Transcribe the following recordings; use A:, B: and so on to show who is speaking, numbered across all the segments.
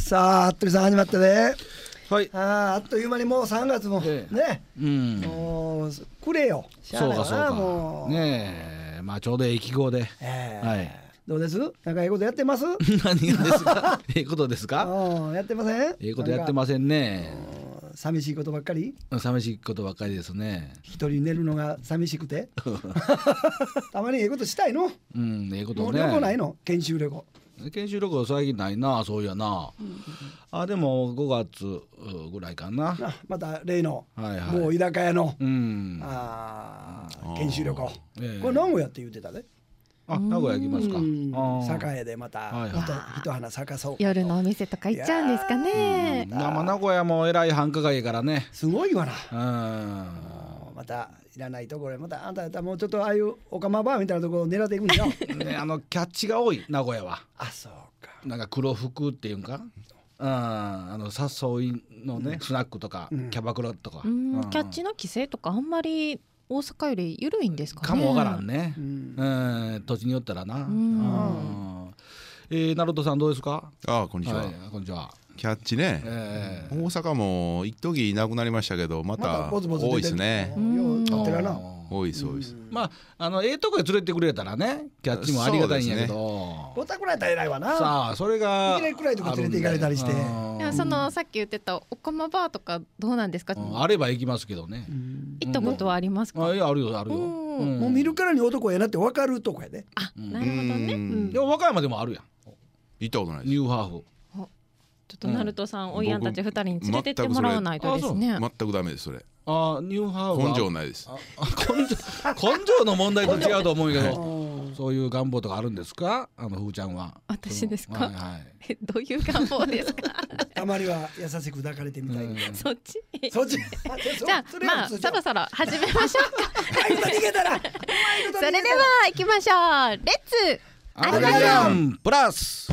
A: さあ服部さん始まったね。
B: はい。
A: あっという間にもう3月も、ね、もうくれよ。
B: そうかそうか。
A: もう
B: ねえ、まあちょうど駅号で、はい。
A: どうです？なんかいいことやってます？
B: 何がですか？いいことですか？
A: やってません？
B: いいことやってませんね。
A: 寂しいことばっかり？
B: 寂しいことばっかりですね。
A: 一人寝るのが寂しくてたまにいいことしたいの？い
B: いことね。
A: 旅行ないの？研修旅行
B: 最近ないな。そういやな、でも5月ぐらいかな。
A: また例の、もう居酒屋の、研修旅行、これ名古屋って言ってたね。
B: 名古屋行きますか。
A: 栄でまた一花咲かそう。
C: 夜のお店とか行っちゃうんですかね。
B: 名古屋もえらい繁華街からね。
A: すごいわな。またいらないところへまたあんたもうちょっとああいうオカマバーみたいなところを狙っていくんだよ。
B: ね、キャッチが多い名古屋は。
A: そうか。
B: なんか黒服っていうんか。誘いのね、スナックとか、キャバクラとか。
C: キャッチの規制とかあんまり大阪より緩いんですかね。
B: かもわからんね。土地によったらな。ナルトさんどうですか？
D: こんにちは。
B: こんにちは。
D: キャッチね、大阪も一時いなくなりましたけどまた多いですね。多いです多いです。
B: まあとこへ連れてくれたらね、キャッチもありがたいんやけど、
A: おたくらやったら偉いわな。
B: さあそれが
A: いきなり暗いとこ連れて行かれたりして、
C: そのさっき言ってたオカマバーとかどうなんですか？
B: あれば行きますけどね。
C: 行ったことはありますか？
B: いやあるよあるよ。
A: もう見るからに男やなって分かるとこやで。
C: なるほどね。
B: でも和歌山でもあるやん。
D: 行ったことないです。
B: ニューハーフ。
C: ちょっとナルトさん、おいやんたち2人に連れてってもらわないとですね。
D: 全くダメですそれ。
B: ニューハーフ
D: 根性ないです。
B: 根性の問題と違うと思うけど、そういう願望とかあるんですか？ふーちゃんは。
C: 私ですか？どういう願望ですか？
A: たまには優しく抱かれてみたい。
C: そっちじゃあまあそろそろ始めましょうか。
A: 逃げたら
C: それでは行きましょう。レッツ
B: アルガリアンプラス。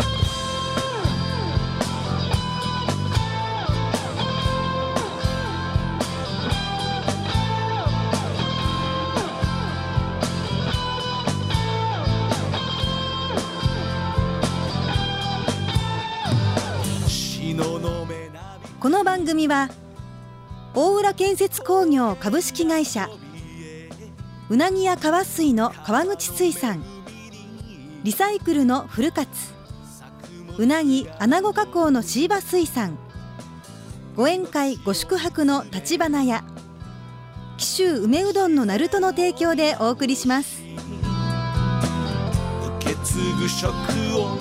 E: この番組は大浦建設工業株式会社、うなぎや川水の川口水産、リサイクルのフルカツ、うなぎアナゴ加工のシーバ水産、ご宴会ご宿泊の立花屋、紀州梅うどんのなるとの提供でお送りします。
F: 受け継ぐ食を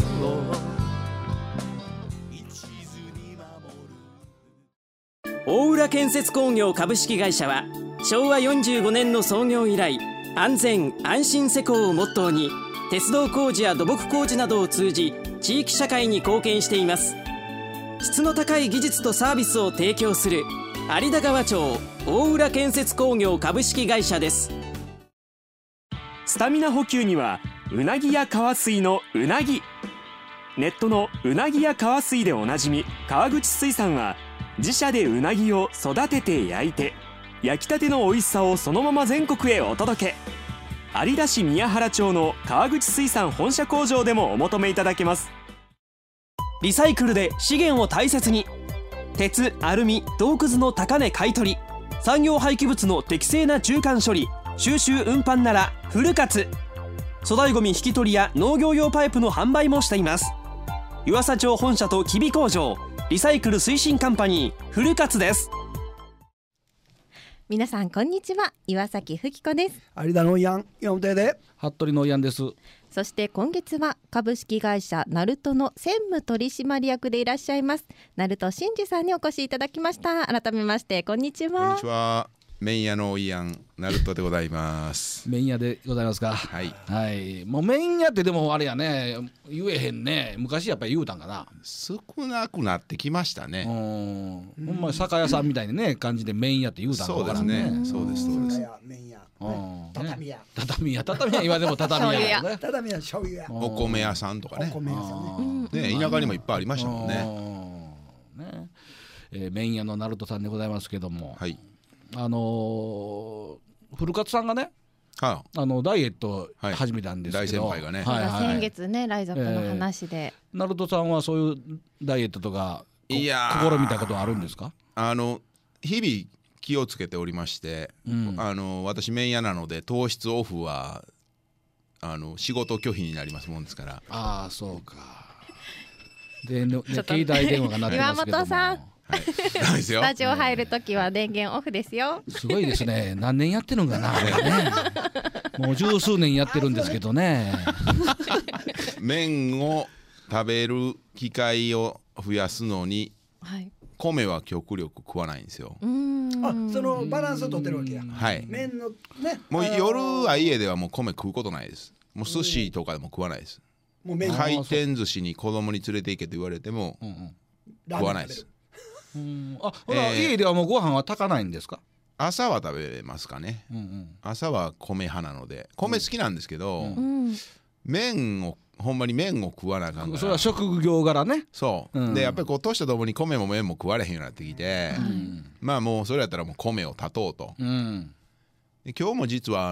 G: 大浦建設工業株式会社は昭和45年の創業以来、安全安心施工をモットーに鉄道工事や土木工事などを通じ地域社会に貢献しています。質の高い技術とサービスを提供する有田川町大浦建設工業株式会社です。
H: スタミナ補給にはうなぎや川水のうなぎ。ネットのうなぎや川水でおなじみ川口水産は、自社でうなぎを育てて焼いて、焼きたての美味しさをそのまま全国へお届け。有田市宮原町の川口水産本社工場でもお求めいただけます。
G: リサイクルで資源を大切に。鉄、アルミ、銅くずの高値買取、産業廃棄物の適正な中間処理、収集運搬ならフルカツ。粗大ごみ引き取りや農業用パイプの販売もしています。湯浅町本社と吉備工場、リサイクル推進カンパニーフルカツです。
C: 皆さんこんにちは、岩崎ふきこです。
A: 有田のおいやん4手で
B: 服部のおいやんです。
C: そして今月は株式会社ナルトの専務取締役でいらっしゃいますナルト真二さんにお越しいただきました。改めましてこんにちは。
D: こんにちは。麺屋のおいやんナルトでございます。
B: 麺屋でございますか。
D: はい、
B: はい、もう麺屋ってでもあれやね、言えへんね。昔やっぱり言うたんかな。
D: 少なくなってきましたね。
B: ほんまに酒屋さんみたいにね感じで麺屋って言うたんか
D: そうですね。そうですそうです。
A: 麺屋、
B: 畳屋今でも畳屋ね。
A: 畳屋醤油屋、
D: お米屋さんとかね。
A: お米屋さんね。
D: 田舎にもいっぱいありましたもんね。
B: 麺屋のナルトさんでございますけども、
D: はい。
B: 古勝さんがね、
D: は
B: ダイエット始めたんですけど、
D: 大先輩がね、
C: 先月ねライザップの話で、
B: ナルトさんはそういうダイエットとか試みたことはあるんですか？
D: 日々気をつけておりまして、私麺屋なので糖質オフは仕事拒否になりますもんですから。
B: ああそうか。で携帯電話が鳴ってますけども、
C: 岩本さん、スタジオ入るときは電源オフですよ。
B: すごいですね。何年やってるんかな、ね、もう十数年やってるんですけどね。
D: 麺を食べる機会を増やすのに、米は極力食わないんですよ。
A: そのバランスを取ってるわけや。麺のね。
D: もう夜は家ではもう米食うことないです。もう寿司とかでも食わないです。もう回転寿司に子供に連れて行けと言われても食わないです。
B: 家ではもうご飯は炊かないんですか？
D: 朝は食べますかね。朝は米派なので米好きなんですけど、ほんまに麺を食わなあかんから。
B: それは職業柄ね。
D: そう、でやっぱりこう年とともに米も麺も食われへんようになってきて、まあもうそれやったらもう米を断とうと、で今日も実は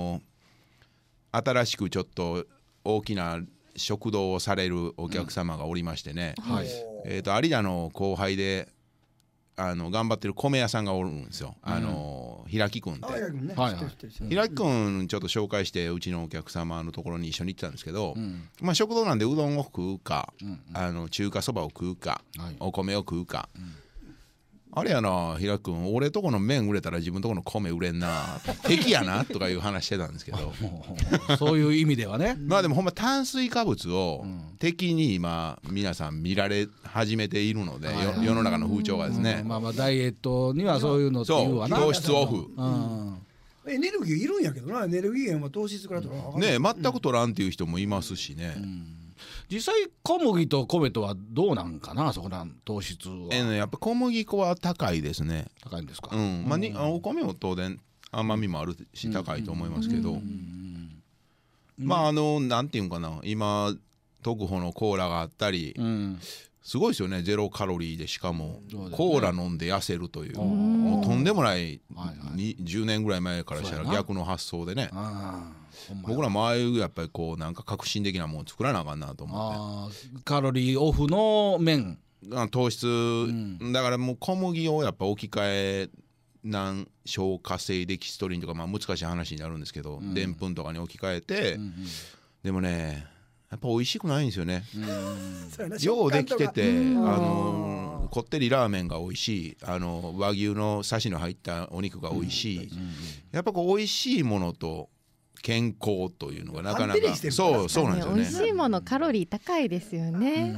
D: 新しくちょっと大きな食堂をされるお客様がおりましてね、有田の後輩で頑張ってる米屋さんがおるんですよ。平木くんって、平木くんちょっと紹介してうちのお客様のところに一緒に行ってたんですけど、まあ食堂なんでうどんを食うか、中華そばを食うか、お米を食うか、あれやな平木くん、俺とこの麺売れたら自分とこの米売れんな、敵やなとかいう話してたんですけど
B: そういう意味ではね。
D: まあでもほんま炭水化物を敵に今皆さん見られ始めているので、世の中の風潮がですね、
B: まあダイエットにはそういうのっていうわな。
D: 糖質オフ、
A: エネルギーいるんやけどな。エネルギー源は糖質からとか
D: ね、全く取らんっていう人もいますしね。
B: 実際小麦と米とはどうなんかな、そこなん糖質は。
D: やっぱ小麦粉は高いですね。
B: 高いんですか？
D: まあお米も当然甘みもあるし高いと思いますけど、まあなんていうんかな、今特保のコーラがあったり、すごいですよね。ゼロカロリーでしかもコーラ飲んで痩せるという、もうとんでもない10年ぐらい前からしたら逆の発想でね。僕らもああいうやっぱりこうなんか革新的なものを作らなあかんなと思って。
B: カロリーオフの麺、
D: 糖質、だからもう小麦をやっぱ置き換え難消化性デキストリンとか、まあ難しい話になるんですけど、でんぷんとかに置き換えて、でもねやっぱ美味しくないんですよね。ようできててこってりラーメンが美味しい、和牛のサシの入ったお肉が美味しい、やっぱこう美味しいものと健康というのがなかなかそうなんですよね。
C: 美味しいものカロリー高いですよね。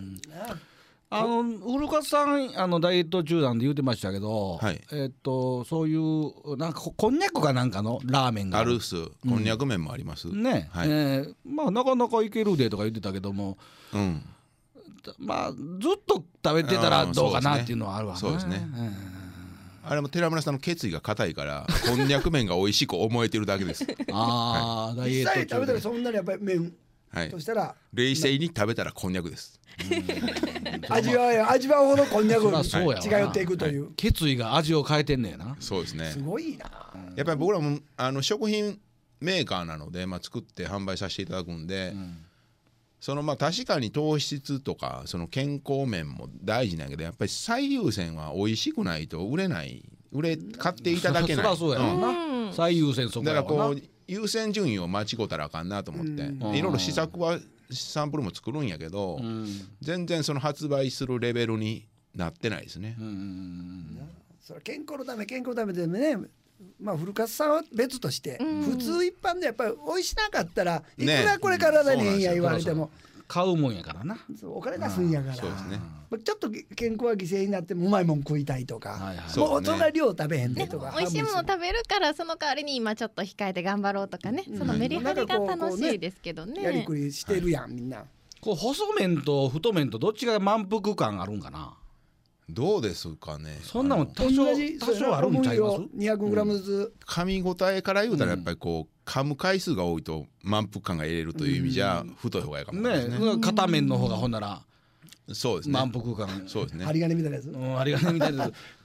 B: 古川さんダイエット中なんで言ってましたけど、そういうなんかこんにゃくかなんかのラーメンが
D: あるっす。こんにゃく麺もあります
B: ね。まあなかなかいけるでとか言ってたけども、まあずっと食べてたらどうかなっていうのはあるわね。
D: そうですね。あれも寺村さんの決意が固いからこんにゃく麺が美味しく思えてるだけです。
B: ダイエット中
A: 実際食べたらそんなにやっぱり麺としたら
D: 冷静に食べたらこんにゃくです。
A: 味わうほどこんにゃく違寄っていくという、
B: 決意が味を変えてんねやな。
D: そうですね。
A: すごいな。
D: やっぱり僕らも食品メーカーなので、作って販売させていただくんで、確かに糖質とかその健康面も大事なんやけど、やっぱり最優先は美味しくないと売れない、買っていただけない。
B: そりゃそうやな、最優先そこやわな。
D: だからこう優先順位を間違ったらあかんなと思って、いろいろ試作はサンプルも作るんやけど、全然その発売するレベルになってないですね。
A: それ健康のためでね、古川さんは別として、普通一般でやっぱり美味しなかったらいくらこれ体にええんや言われても
B: 買うもんやからな。
A: お金出すんやから。
D: そうですね。
A: ちょっと健康は犠牲になってもうまいもん食いたいとか、もうそんな量食べへんでとか、
C: 美味しいもの食べるからその代わりに今ちょっと控えて頑張ろうとかね、そのメリハリが楽しいですけどね。
A: やりくりしてるやんみんな。
B: 細麺と太麺とどっちが満腹感あるんかな。
D: どうですかね。
B: そんなもん多少あるんちゃいます。
A: 200g ずつ。
D: 噛み応えから言うたらやっぱりこう噛む回数が多いと満腹感が得れるという意味じゃ太い方がいいかもしれないですね。
B: 片面の方がほんなら
D: そうですね。
B: 満腹感。
D: そうですね。
A: 針金みたいなやつ。
B: 針金みたいなやつ。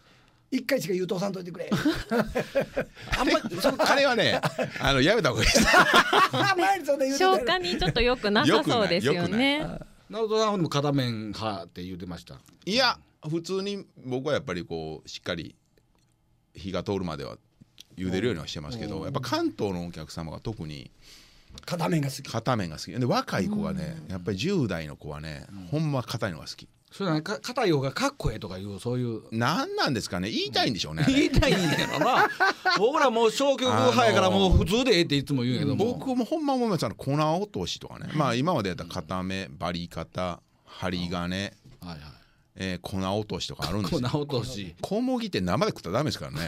A: 1回しか言うとさんといてくれ
D: あんまあれはねやめた方がいいです
A: 前にそんな言うてたよ
C: 消化にちょっと良くなさそうですよね。
B: ナルトさんも片面派って言ってました。
D: いや普通に僕はやっぱりこうしっかり火が通るまでは茹でるようにはしてますけど、やっぱ関東のお客様が特に
A: 片面が好き。
D: 片面が好きで、若い子がねやっぱり10代の子はね、ほんま硬いのが好き。
B: それは硬い方がかっこええとかいうそういう
D: なんなんですかね、言いたいんでしょうね、
B: 言いたいんやろな僕らもう消極派やからもう普通でええっていつも言うんやけども、
D: 僕もほんま思います。粉落としとかね、まあ今までやったら固めバリカタ針金、粉落としとかあるんですよ。
B: 粉落とし
D: 小麦って生で食ったらダメですからね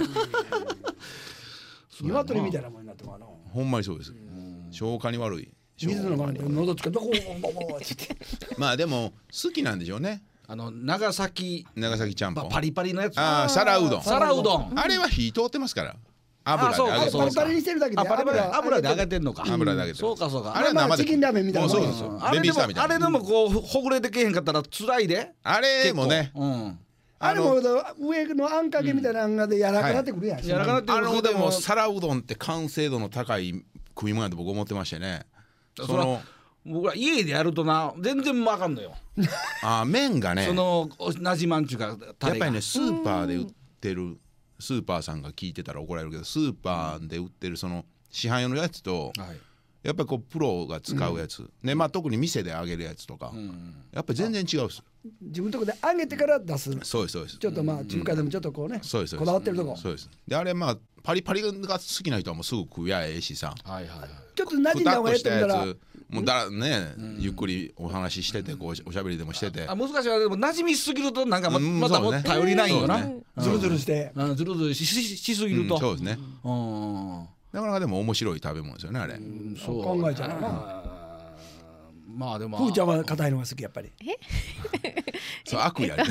A: 鶏みたいなもんになっても
D: ほんまにそうです。消化に悪い。
A: 水の中で喉つけてこうって
D: まあでも好きなんでしょうね。
B: 長崎
D: ちゃんぽん、
B: パリパリのやつ、
D: 皿うどん、
B: あ
D: れは火通ってますから、油で揚げて
A: パリパリにしてるだけで
B: 油で揚げてんのか。
D: 油で揚げて
B: そうかそうか。
D: あれは生で
A: チキンラーメンみたいな。
D: そうですよ。
B: あれでもこうほぐれてけへんかったら辛いで。
D: あれもね、
A: あれも上のあんかけみたいなので柔らかなってくるやん。
B: 柔らかなってくる。
D: でも皿うどんって完成度の高い食い物だと僕思ってましてね。
B: 僕ら家でやるとな全然わかんのよ。
D: 麺がね、
B: なじまんちゅうか
D: やっぱりね、スーパーで売ってるスーパーさんが聞いてたら怒られるけど、スーパーで売ってるその市販用のやつと、やっぱりこうプロが使うやつ、ね、まあ特に店で揚げるやつとか、やっぱり全然違うっす。
A: 自分のとこで揚げてから出す。
D: そうですそうです。
A: ちょっとまあ中華でもちょっとこうね、こだわってるとこ。
D: そうです。であれまあパリパリが好きな人はもうすぐ食うやええしさ、
A: ちょっと馴染んだ方がええって言ったら
D: もうね、ゆっくりお話ししてて、こうおしゃべりでもしてて、
B: 難しいわ。でも馴染みすぎるとなんかまたもう頼りないよな。
A: ズルズルして
B: ズルズルしすぎると、
D: そうですね。なかなかでも面白い食べ物ですよねあれ。
A: そう考えちゃうな。
B: まあでも
A: ふーちゃんは硬いのが好きやっぱり。
D: そう悪意ある。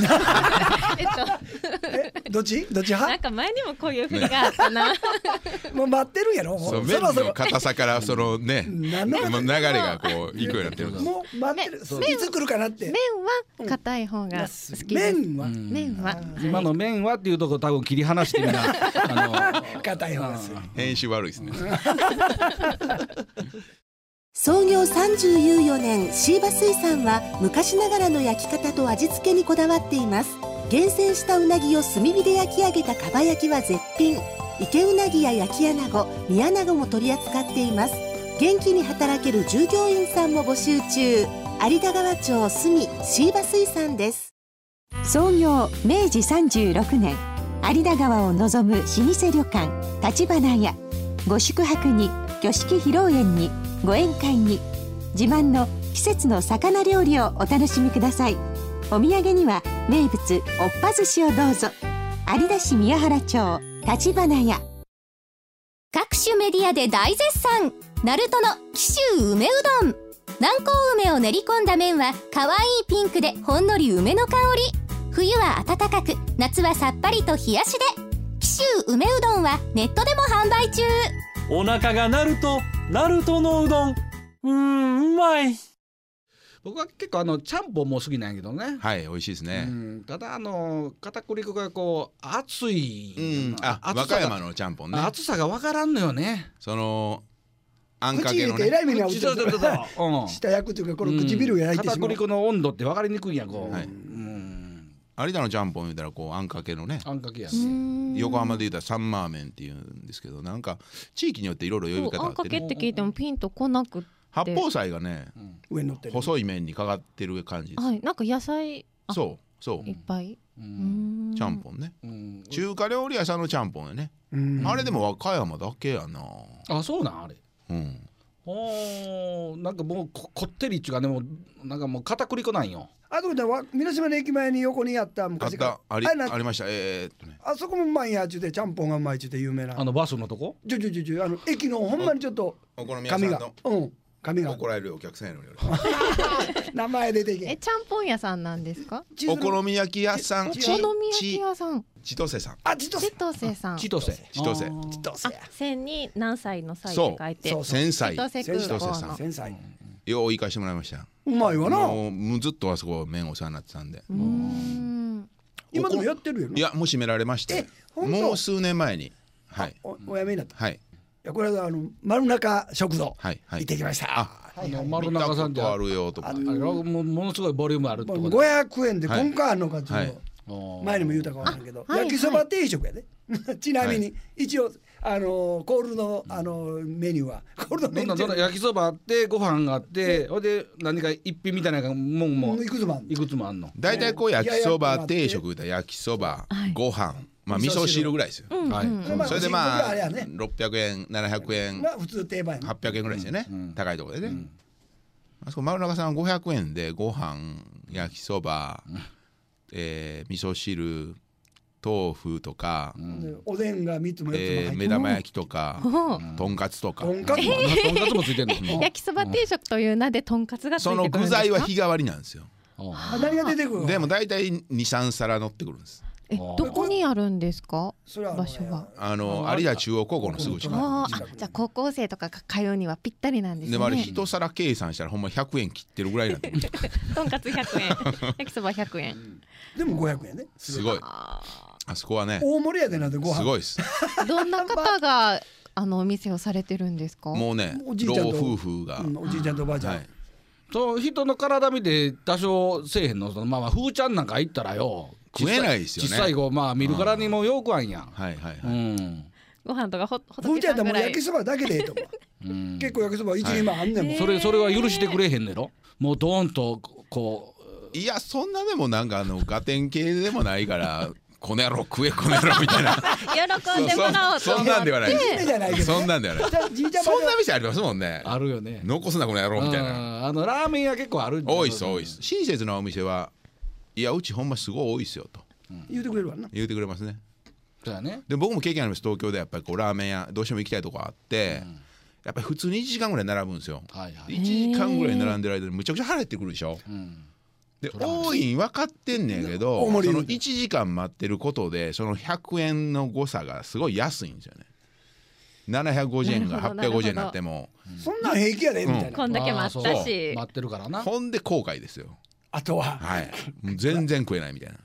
A: どっち派？
C: なんか前にもこういう振りがあったな。
A: もう待ってるやろ。
D: 麺の硬さからそのね流れがこういくようになってる。
A: もう待ってる。いつ来るかなって。
C: 麺は硬い方が好きです。麺は
B: 今の麺はっていうとこ多分切り離してみな。
A: 硬い方が好き。
D: 編集悪いですね。
E: 創業34年シーバ水産は昔ながらの焼き方と味付けにこだわっています。厳選したうなぎを炭火で焼き上げたかば焼きは絶品。池うなぎや焼き穴子、煮穴子も取り扱っています。元気に働ける従業員さんも募集中。有田川町住シーバ水産です。創業明治36年、有田川を望む老舗旅館立花屋。ご宿泊に、挙式披露宴に、ご宴会に、自慢の季節の魚料理をお楽しみください。お土産には名物おっぱ寿司をどうぞ。有田市宮原町立花屋。
I: 各種メディアで大絶賛、ナルトの紀州梅うどん。南高梅を練り込んだ麺は可愛いピンクでほんのり梅の香り。冬は温かく、夏はさっぱりと冷やしで。紀州梅うどんはネットでも販売中。
F: お腹が鳴るとナルトのうどん、うまい。
B: 僕は結構ちゃんぽんも好きなんやけどね。
D: はい、美味しいですね。
B: ただ片栗粉がこう熱い、
D: 和歌山のちゃんぽんね、
B: 熱さが分からんのよね。
D: そのあんかけのね、
A: 口入れてえらい目に遭うて下焼くというかこの唇が焼いてしまう。
B: 片栗粉の温度って分かりにくいやんこう。
D: 有田のちゃんぽん言うたらこうあんかけのね、
B: あんかけやね。
D: 横浜で言うたらサンマーメンっていうんですけど、なんか地域によっていろいろ呼び方あってね。
C: あんかけって聞いてもピンとこなくって。
D: 八宝菜がね、
A: 上に乗ってる
D: 細い麺にかかってる感じです。
C: はい、なんか野菜
D: そう
C: いっぱい。
D: ちゃんぽんね、中華料理屋さんのちゃんぽんやね。あれでも和歌山だけやな。
B: あ、そうなんあれ。なんかもうこってりっちゅうかね、もうなんかもう片栗粉なんよ。
A: あと皆島の駅前に横にあった昔から
D: ありました。
A: あそこもうまいやっちゅうて、ちゃんぽんがうまいっちゅうて有名な
B: バスのとこ
A: 駅のほんまにちょっと
D: お好み屋さんの
A: 髪が
D: 怒られるお客さんやのに
A: 名前出てけ。
C: ちゃんぽん屋さんなんですか？
D: お好み焼き屋さん。
C: お好み焼き屋さん。
D: 千歳さん。
C: 千歳さん。
B: 千歳。
C: 千に何歳の歳って書いて。
D: 千歳。
C: 千歳さん。
A: 千歳。
D: よう行かしてもらいました。
A: うまいわな。
D: もうずっとあそこ麺お世話になってたんで。
A: お今でもやってるよね。
D: いやもう閉められまして
A: 本当
D: もう数年前にはい。
A: おやめになった。
D: はい。
A: いやこれは丸中食堂
D: はいはい
A: 行ってきました。
B: 丸中さんで
D: あるよとか。
B: ものすごいボリュームあるってことで。
A: 500円で今回あるのかちょっと前にも言うたかもしれんけど、焼きそば定食やで。ちなみに一応コールのメニューはコールのメニュー
B: 焼きそばあってご飯があってほんで何か一品みたいなもんも
A: いくつも
B: あんの。
D: だいたいこう焼きそば定食で焼きそばご飯まあ味噌汁ぐらいですよ。それでまあ600円700円
A: 普通定番
D: 800円ぐらいですよね。高いところでね。あそこ丸中さんは500円でご飯焼きそば味噌汁豆腐とか、
A: おでんが3つも4つも入って
D: 目玉焼きとかとんかつとか
B: とんかつもついてんの。
C: 焼きそば定食という名でとんかつがついてくるんですか。
D: その具材は日替わりなんですよ。
A: 何が出てくるの。
D: でも大体 2,3 皿乗ってくるんです。
C: どこにあるんですか場所は。
D: 有田中央高校のすぐ近く。
C: じゃあ高校生とかが通うにはぴったりなんですね。
D: でもあれ一皿計算したらほんま100円切ってるぐらいなんで
C: とんかつ100円焼きそば100円
A: でも500円ね。
D: すごい。あそこはね
A: 大盛りやでなんてご飯
D: すごいです。
C: どんな方がお店をされてるんですか。
D: もうね老夫婦が
A: おじいちゃんとおばあちゃん。
B: そう人の体見て多少せえへんの。まあふーちゃんなんか行ったらよ
D: 食えないですよね。
B: 小さい子まあ見るからにもよくあんやん。
D: はいはいはい。
C: ご飯とかほ
A: ふーちゃんだもん焼きそばだけでええと思う。結構焼きそば一人前あんねんもん。
B: それは許してくれへんねろ。もうドーンとこ
D: ういやそんなでもなんかガテン系でもないから。この野郎食えこの野郎みたいな
C: 喜んでもらおうと思って。
D: そんなんではないそんなんではないそんな店ありますもんね。
B: あるよね。
D: 残すなこの野郎みたいな。
B: ラーメン屋結構ある。
D: 多いっす多いっす。親切なお店はいやうちほんますごい多いっすよと
A: 言うてくれるわな。
D: 言うてくれますね。
B: そうやね。
D: で僕も経験あります。東京でやっぱりこうラーメン屋どうしても行きたいとこあってやっぱり普通に1時間ぐらい並ぶんですよ。1時間ぐらい並んでる間にむちゃくちゃ腹減ってくるでしょ。で多いん分かってんねんけどその1時間待ってることでその100円の誤差がすごい安いんですよね。750円が850円になっても
A: そんなん平気やでみたいな。
C: こんだけ待ったし
B: 待ってるからな。
D: ほんで後悔ですよ。
A: あとは
D: はい全然食えないみたいな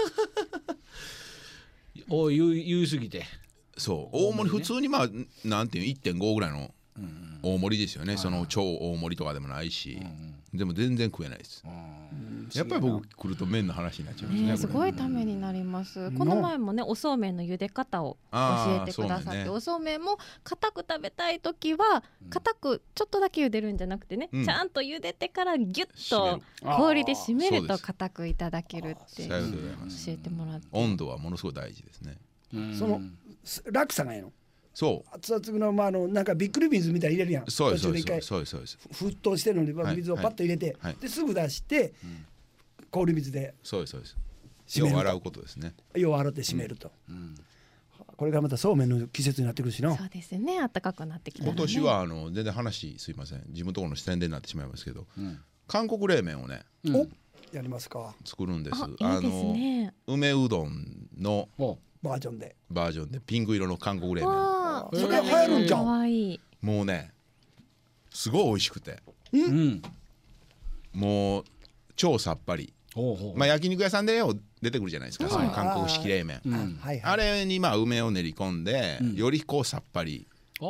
B: 言い過ぎて
D: そう大盛り普通にまあなんていう 1.5 ぐらいの大盛りですよね。その超大盛りとかでもないしでも全然食えないです。やっぱり僕来ると麺の話になっちゃいますね。
C: すごいためになります。この前もねおそうめんの茹で方を教えてくださって、おそうめんも固く食べたい時は固くちょっとだけ茹でるんじゃなくてね、ちゃんと茹でてからギュッと氷で締めると固くいただけるって教えてもらって。
D: 温度はものすごい大事ですね。
A: その落差がいいの。
D: そう
A: 熱々のなんかびっくり水みたいに入れるやん。
D: そうです
A: 沸騰してるのに水をパッと入れてですぐ出して氷水で
D: そうですよう洗うことですね。
A: よう洗って締めると。これからまたそうめんの季節になってくるしな。
C: そうですね暖かくなってきた。
D: 今年は全然話すいません地元の宣伝になってしまいますけど韓国冷麺をね
A: やりますか。
D: 作るんです。
C: いいですね。
D: 梅うどんの
A: バージョンで
D: ピンク色の韓国冷麺。
A: それ流行るんじゃん。
D: もうねすごい美味しくてもう超さっぱり。まあ焼肉屋さんでよ出てくるじゃないですかその韓国式冷麺。あれにまあ梅を練り込んでよりこうさっぱり。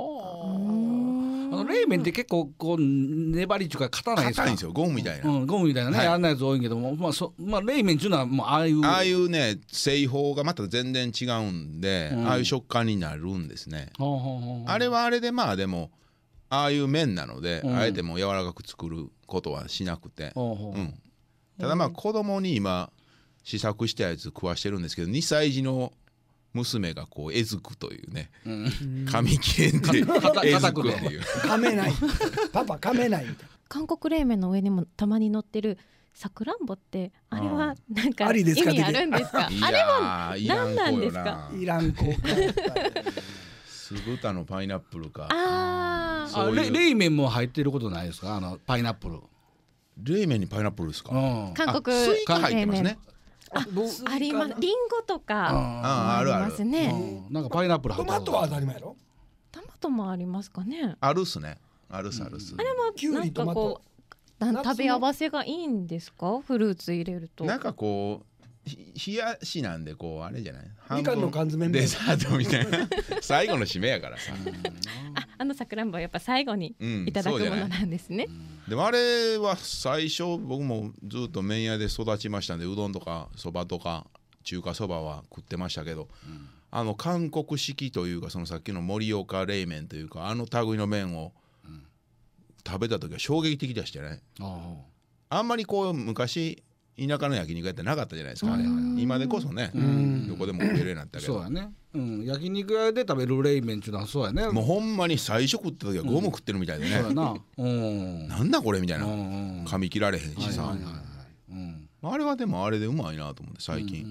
B: 冷麺って結構こう粘りっていうか硬ないですか。
D: 硬いんですよゴムみたいな。
B: ゴムみたいなねあんなやつ多いけどもまあ冷麺っていうのはもうああいう
D: ね製法がまた全然違うんでああいう食感になるんですね。あれはあれでまあでもああいう麺なのであえても柔らかく作ることはしなくてただまあ子供に今試作したやつ食わしてるんですけど2歳児の娘がこうえずくというね噛み切れんでえずくっていう
A: 噛めないパパ噛めないみたいな。
C: 韓国冷麺の上にもたまに乗ってるさくらんぼってあれはなんか意味あるんですか。あれも何なんですか。
A: いらん子
D: 酢豚のパイナップルか。
B: 冷麺も入ってることないですかパイナップル。
D: 冷麺にパイナップルですか。
C: 韓国
D: スイカ入ってますね。
C: あります。リンゴとかありますね。
B: なんかパイナップル入ってる。
A: トマトは当たり前やろ。
C: トマトもありますかね。
D: あるっすね。あるっす。あれ
C: もなんかこう食べ合わせがいいんですか。フルーツ入れると
D: なんかこう冷やしなんでこうあれじゃない。
A: みかんの缶詰
D: デザートみたいな最後の締めやからさ。
C: さくらんぼはやっぱ最後にいただくものなんですね。
D: でもあれは最初僕もずっと麺屋で育ちましたんで、うどんとかそばとか中華そばは食ってましたけど、韓国式というかそのさっきの盛岡冷麺というか類の麺を食べた時は衝撃的でしたね。あんまりこう昔田舎の焼肉屋ってなかったじゃないですか。今でこそねどこでも食えるようになったけど。
B: そうやね、焼肉屋で食べる冷麺っていうのはそうやね。
D: もうほんまに最初食った時はゴム食ってるみたいでね、なんだこれみたいな、噛み切られへんしさ、あれはでもあれでうまいなと思って最近。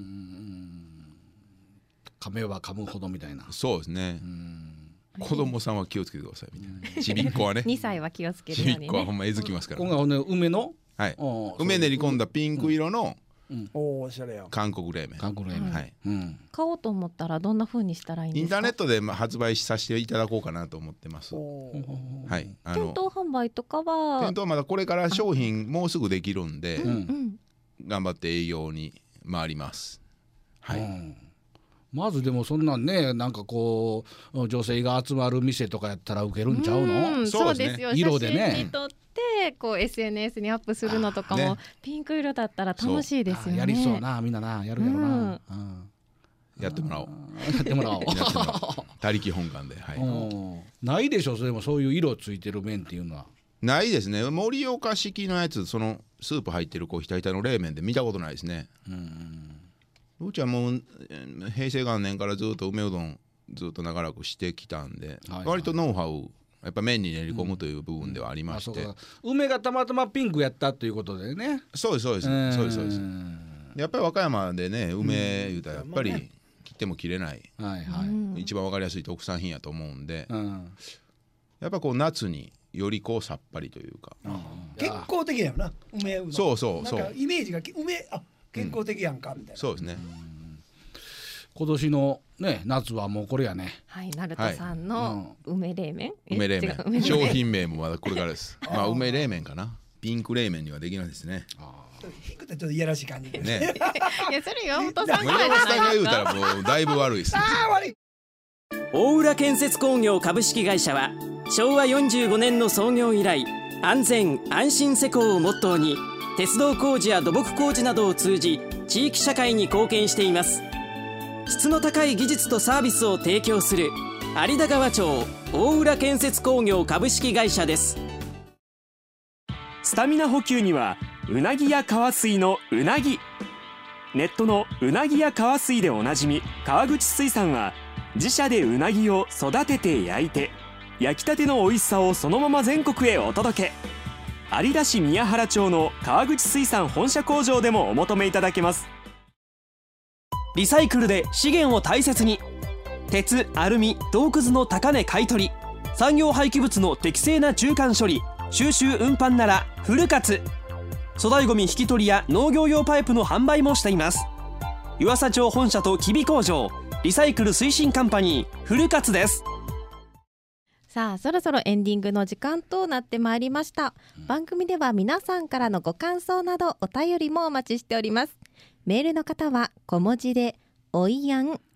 B: 噛めば噛むほどみたいな。
D: そうですね。子供さんは気をつけてくださいみたいな。ちびっこはね
C: 2歳は気をつけるようにね。
D: ちびっこはほんまえずきますから。
B: 今回梅の
D: 梅練り込んだピンク色の
A: おしゃれや
D: 韓国冷麺。
B: 韓国冷麺、
C: 買おうと思ったらどんな風にしたらいいんですか？
D: インターネットで発売させていただこうかなと思ってます。
C: はい。店頭販売とかは
D: 店頭はまだこれから商品もうすぐできるんで、頑張って営業に回ります。はい。
B: まずでもそんなんね、なんかこう女性が集まる店とかやったらウケるんちゃうの？
C: そうですよ。
B: 色でね。
C: 写真に撮ってこう SNS にアップするのとかもピンク色だったら楽しいですよね。
B: やりそうな、みんななやるやろな。
D: やってもらおう。
B: やってもらおう。
D: 他力本願で。
B: ないでしょ。それもそういう色ついてる麺っていうのは。
D: ないですね。盛岡式のやつ、そのスープ入ってるこうひたひたの冷麺で見たことないですね。うちはもう平成元年からずっと梅うどんずっと長らくしてきたんで、割とノウハウやっぱ麺に練り込むという部分ではありまして、
B: 梅がたまたまピンクやったということでね。
D: そうですそうですそうですそうです。やっぱり和歌山でね梅言うたらやっぱり切っても切れない、一番分かりやすい特産品やと思うんで、やっぱこう夏によりこうさっぱりというか
A: 健康的やよな梅うどん。
D: そうそうそう。
A: なんかイメージが梅健康的やんかみたいな。
D: そうですね。
B: 今年のね夏はもうこれやね。
C: はい、鳴門さんの梅冷麺。
D: 梅冷麺。商品名もまだこれからです。まあ梅冷麺かな。ピンク冷麺にはできないですね。
A: 低くてちょっといやらしい感じ。
D: ね。
C: いやそれ岩本さん
D: 岩本さんが言うたらもうだいぶ悪いです。
A: 悪い。
G: 大浦建設工業株式会社は昭和45年の創業以来、安全安心施工をモットーに鉄道工事や土木工事などを通じ地域社会に貢献しています。質の高い技術とサービスを提供する有田川町大浦建設工業株式会社です。
H: スタミナ補給にはうなぎや川水のうなぎ。ネットのうなぎや川水でおなじみ川口水産は、自社でうなぎを育てて焼いて焼きたての美味しさをそのまま全国へお届け。有田市宮原町の川口水産本社工場でもお求めいただけます。
J: リサイクルで資源を大切に。鉄、アルミ、銅くずの高値買取、産業廃棄物の適正な中間処理、収集運搬ならフルカツ。粗大ごみ引き取りや農業用パイプの販売もしています。湯浅町本社と吉備工場、リサイクル推進カンパニーフルカツです。
C: さあそろそろエンディングの時間となってまいりました。番組では皆さんからのご感想などお便りもお待ちしております。メールの方は小文字でおいやん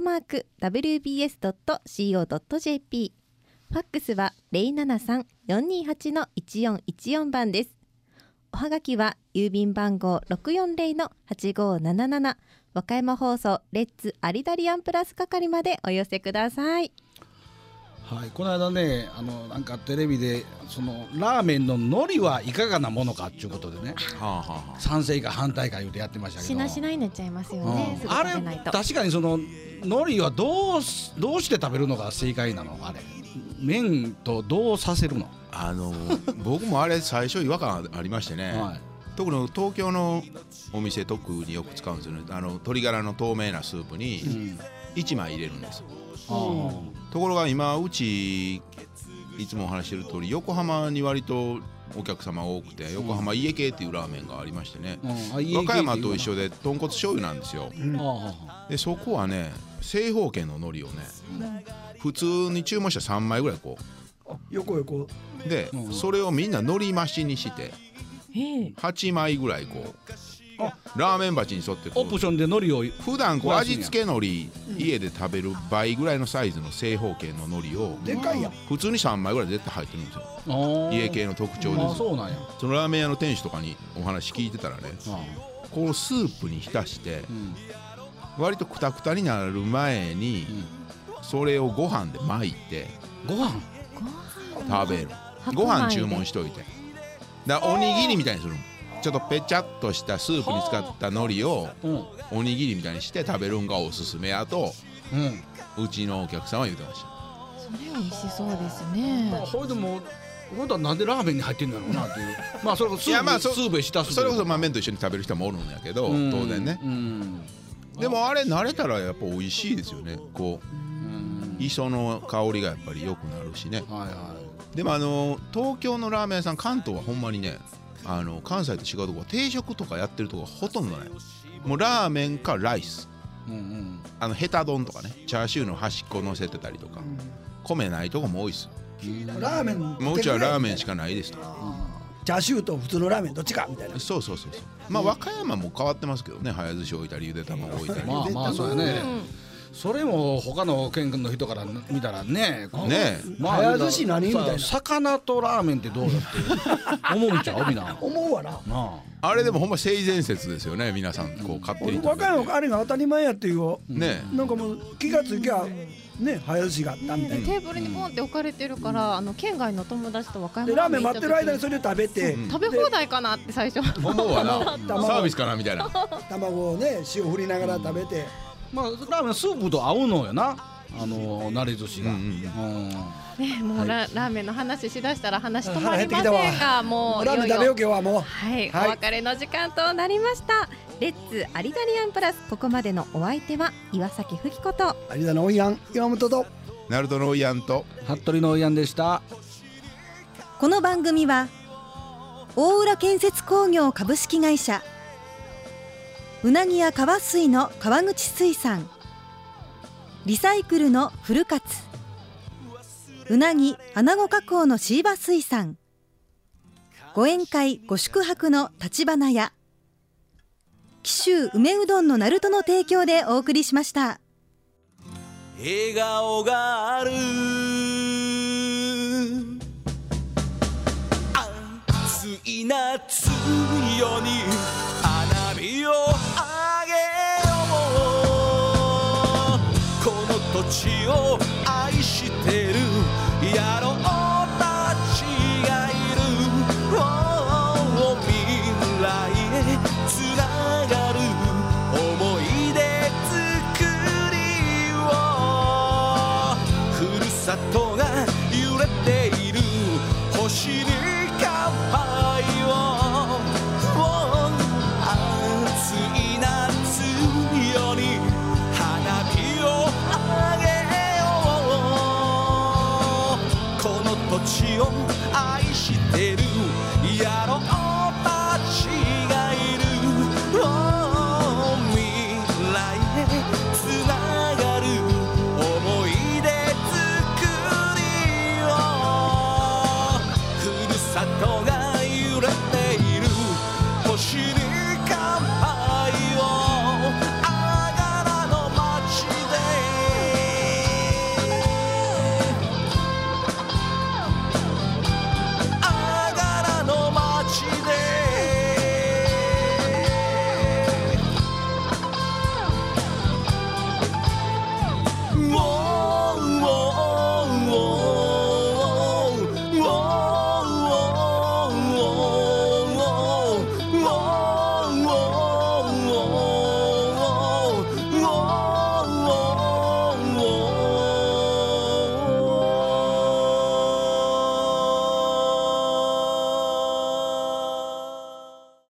C: @wbs.co.jp、 ファックスは 073-428-1414 番です。おはがきは郵便番号 640-8577 和歌山放送レッツアリダリアンプラス係までお寄せください。
B: はい、この間ねなんかテレビでそのラーメンの海苔はいかがなものかっていうことでね、賛成か反対か言うてやってましたけど、
C: しなしなになっちゃいますよね、すぐ
B: あ
C: 食べないと。
B: れ確かにその海苔はどうして食べるのが正解なの？あれ麺とどうさせるの？
D: 僕もあれ最初違和感ありましてね、特に東京のお店特によく使うんですよね。鶏ガラの透明なスープに1枚入れるんですよ。ところが今うちいつもお話してる通り横浜に割とお客様が多くて、横浜家系っていうラーメンがありましてね、和歌山と一緒で豚骨醤油なんですよ。でそこはね正方形の海苔をね普通に注文したら3枚ぐらいこう
A: 横
D: で、それをみんな海苔増しにして8枚ぐらいこうラーメン鉢に沿って
B: オプションで海苔を
D: 普段こう味付け海苔家で食べる倍ぐらいのサイズの正方形の海苔を
A: でかいやん
D: 普通に3枚ぐらい絶対入ってるんですよ。家系の特徴です。
B: そうなんや。
D: そのラーメン屋の店主とかにお話聞いてたらね、こうスープに浸して割とクタクタになる前にそれをご飯で巻いて
B: ご飯
D: 食べる。ご飯注文しといて、だからおにぎりみたいにする。ちょっとペチャっとしたスープに使った海苔をおにぎりみたいにして食べるんがおすすめやと、うちのお客さんは言ってました。
C: それ美味しそうですね。
B: それでも本当はなんでラーメンに入ってんだろうなっていう。まあそれこそスープへ浸す。
D: それこそ麺と一緒に食べる人もおるんやけど、当然ね。でもあれ慣れたらやっぱ美味しいですよね。こう磯の香りがやっぱり良くなるしね。でも東京のラーメン屋さん、関東はほんまにね、関西と違うとこは定食とかやってるとこはほとんどない。もうラーメンかライス、ヘタ丼とかね、チャーシューの端っこ乗せてたりとか、米ないとこも多いです。
A: ラーメン
D: もううちはラーメンしかないですと。
A: チャーシューと普通のラーメンどっちかみたいな。
D: そうまあ和歌山も変わってますけどね、早寿司置いたりゆで卵置いたり。
B: まあそうやね。それも他の県の人から見たらね、
A: 早寿司何みたいな。
B: 魚とラーメンってどうだって思うんちゃうみんな。
A: 思うわな。
D: あれでもほんま性善説ですよね、皆さんこう勝手に。
A: 和歌山あれが当たり前やっていうね。なんかもう気がつきゃね、早寿司があったみたいな。
C: テーブルにポンって置かれてるから、県外の友達と和歌山
A: でラーメン待ってる間にそれを食べて、
C: 食べ放題かなって最初
D: 思うわな。サービスかなみたいな。
A: 卵をね塩振りながら食べて。
B: まあラーメンスープと合うのよな、慣れ寿司が。
C: ね、もうラーメンの話しだしたら話止まりませんが、もう
A: ラーメン食べよう今日はもう。
C: はい、お別れの時間となりました。レッツアリダリアンプラス、ここまでのお相手は岩崎ふきこと
A: アリダのオイアン岩本と
D: ナルトのオイアンと
B: 服部のオイアンでした。
E: この番組は大浦建設工業株式会社、うなぎや川水の川口水産、リサイクルのフルカツ、うなぎアナゴ加工のシーバ水産、ご宴会ご宿泊の立花屋、紀州梅うどんのナルトの提供でお送りしました。
K: 笑顔がある暑い夏夜に花火をあげよう、この土地を